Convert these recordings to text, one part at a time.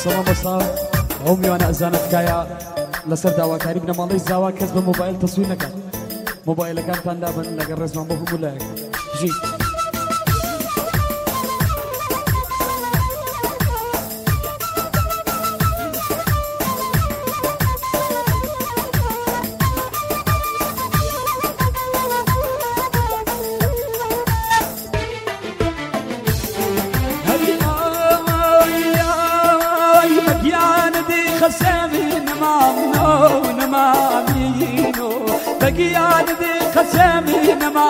سلام بسا عمي وانا ازانت كايا لسر داوا كاري بنا مالي زاوا كسب موبايل تصوير نكا موبايل كان تاندا بن لقى الرسم عم بفهم ولا جي بقيان ذي قسمي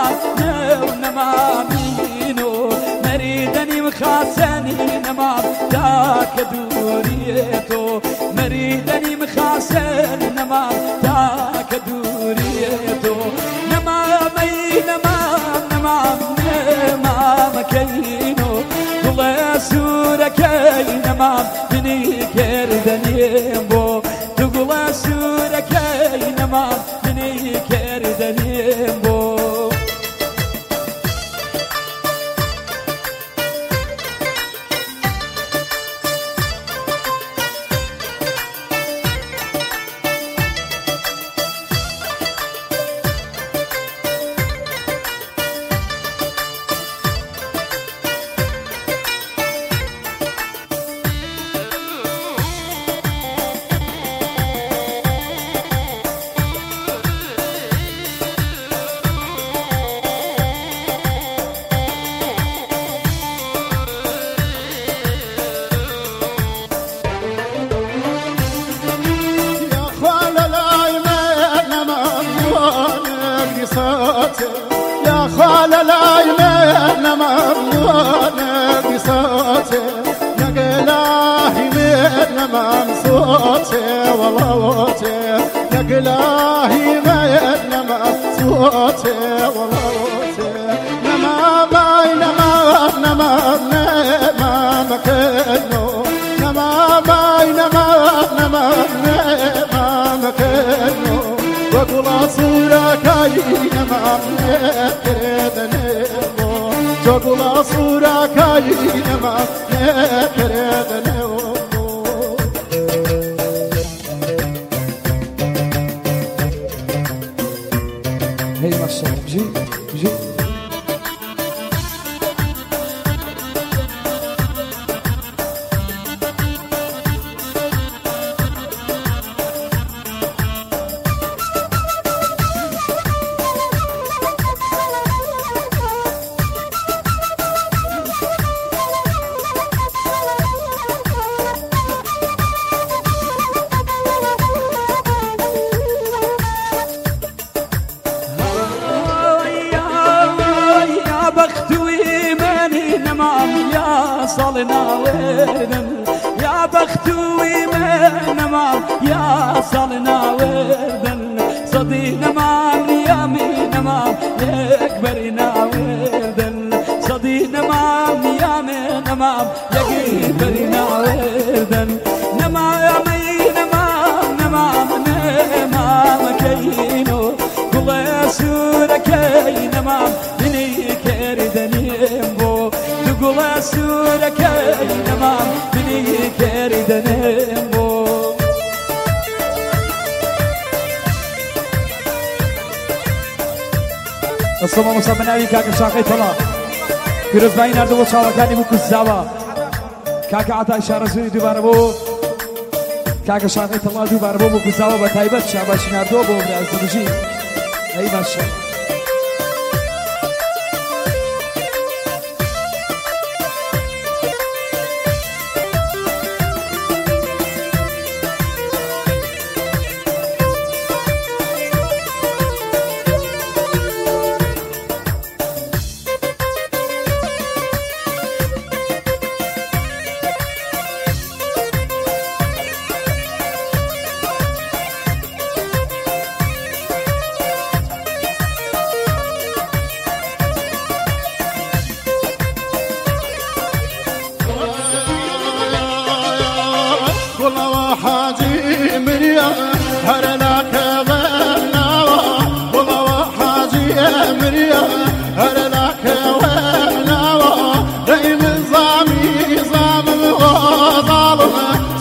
نمامينو مريدني مخاسني نمام داك دوريتو مريدني مخاسني نمام داك دوريتو نمامي نمام كينو والله سورك نمام بني كردني بو تقول سورك نمام کردنیم بو يا خال الأيمن ممنون بصوتي يا قلاهي من ممسوتي والله يا قلاهي من ممسوتي والله نما باي نما مكنو نما باي نما مكنو وقل صورك ينما كردني وقل صورك ينما كردني هي ما شاء الله جي جي صلنا وردن يا بخت ويمن نمام يا صلنا وردن صدي نمام يامي نمام يكبرنا وردن صدي نمام يامي نمام يكبرنا وردن نمامي نمام كينو قل سورك نمام بني كردني بو تقول سورك نمام بني كردني بو الصمام مصابنا علي كاكا شاقي طلا فيروز باين أردو وشاوكاني بوكو الزاوا كاكا عطا إشارة زوري دوباره بو كاكا شاقي طلا دوباره بو بوكو الزاوا بتايبت شعباش نردو بو برازدوجي أي ماشا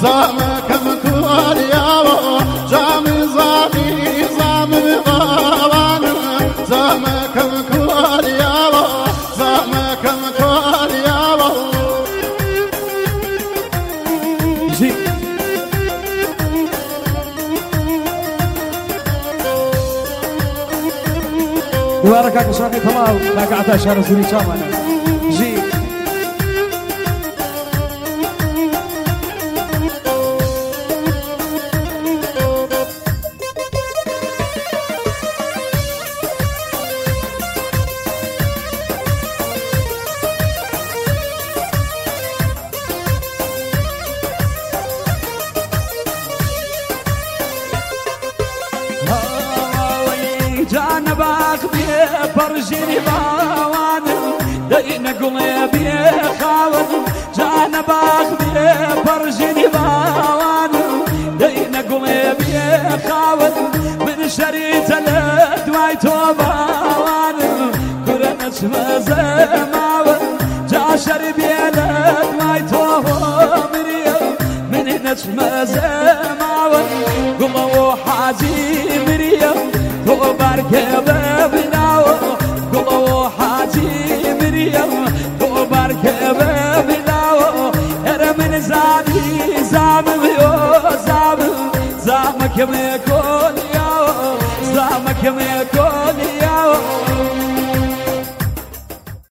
زامكم كل ياو جامي زامي زامي غوان زامكم كل ياو زامكم كل ياو دوباره کاک شاقی طلال کاک عطا شهر زوری چامانه جی جانباك بيه برجيني باوان دينا قلي بيه خاون جانباك بيه برجيني باوان دينا قلي بيه خاون من شريت الدواي توباوان كرنش مزماون جا شربي الدواي توباوان من نجم زماون قلو حاجي مريم بركب بناو قلو حاجي مريم بركب بناو من زامي زامي زامي زامك ميكون يا زامك ميكون